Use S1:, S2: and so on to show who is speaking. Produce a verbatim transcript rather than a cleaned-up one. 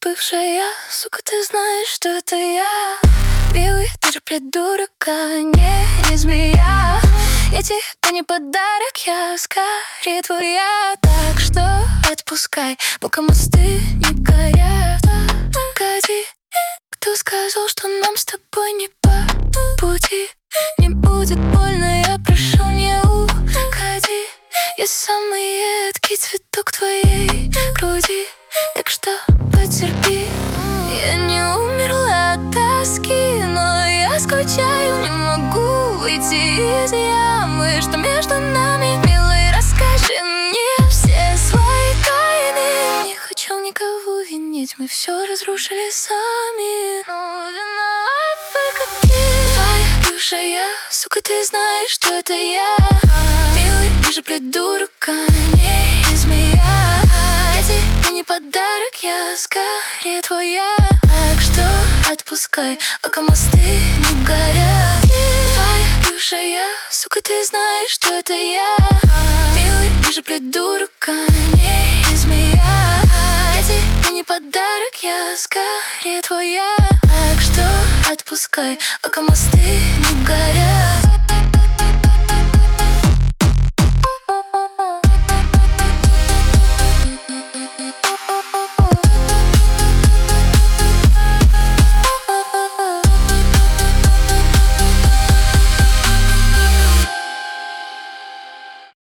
S1: бывшая, сука, ты знаешь, что это я. Милый, ты же придурок, а не, не змея. Я тебе не подарок, я скорее твоя. Так что отпускай, пока мосты не горят. Погоди, кто сказал, что нам с тобой не по пути? Не будет больно, я прошу, не уходи. Я самый едкий цветок твоей груди, так что потерпи. Я не умерла от тоски, но я скучаю, не могу выйти из ямы. Что между нами, милый, расскажи мне все свои тайны. Не хочу никого винить, мы все разрушили сами, но виноват только ты. Твоя бывшая, сука, ты знаешь, что это я. Милый, ты же придурок, а не змея. Я тебе не подарок, я скорее твоя. Так что отпускай, пока мосты не горят. Твоя бывшая, сука, ты знаешь, что это я. Милый, ты же придурок, а не змея. Я тебе не подарок, я скорее твоя. Так что отпускай, пока мосты не горят.